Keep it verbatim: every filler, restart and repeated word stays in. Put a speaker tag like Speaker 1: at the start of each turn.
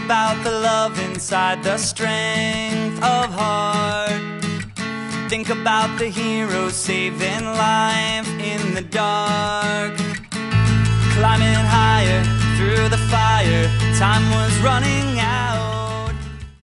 Speaker 1: about the love inside, the strength of heart. Think about the hero saving life in the dark. Climbing higher through the fire, time was running out.